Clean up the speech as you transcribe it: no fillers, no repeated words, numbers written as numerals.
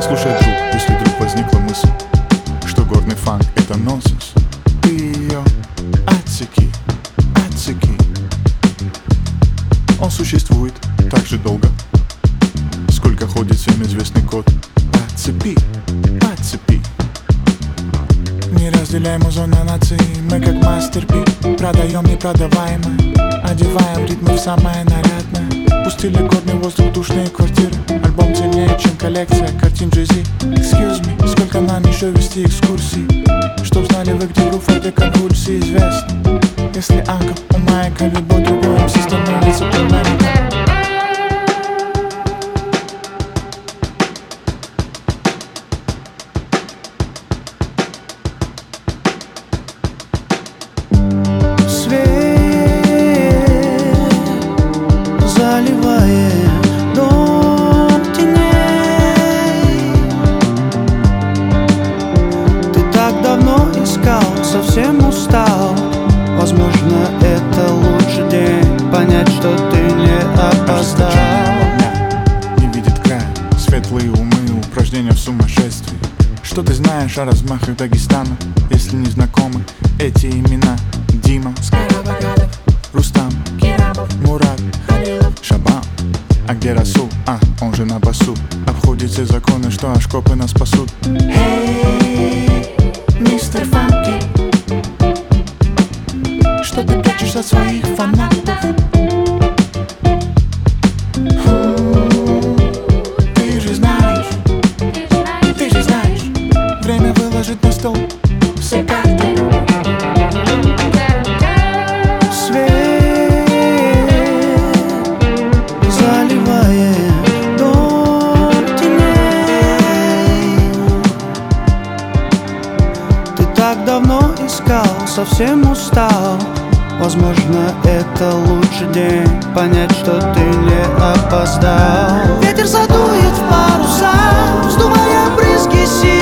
Послушай, друг, если вдруг возникла мысль, что горный фанк — это нонсенс, ты ее отсеки, отсеки. Он существует так же долго, сколько ходит всем известный код. Подцепи, подцепи. Не разделяем озон на нации, мы как мастер Пи. Продаем непродаваемое, одеваем ритмы в самое нарядное. Пустили горный воздух, душные квартиры. Альбом ценнее, чем коллекция картин Jay-Z. Excuse me, сколько нам еще вести экскурсий, чтоб знали вы, где грув этой конвульсии известны. Если анка у Майка, любой другой МС становится племенником. Заливает дом теней. Ты так давно искал, совсем устал. Возможно, это лучший день понять, что ты не опоздал. Не видит края, светлые умы, упражнения в сумасшествии. Что ты знаешь о размахах Дагестана, если не знакомы эти имена? Дима, Рустам, Мурат, Шабан. А где Расул? Он же на басу. Обходит все законы, что ашкопы нас спасут. Эй, мистер Фанки, что ты прячешь от своих фанатов? Ты же знаешь, время выложить на стол все карты. Так давно искал, совсем устал. Возможно, это лучший день понять, что ты не опоздал. Ветер задует в паруса, вздувая брызги сил.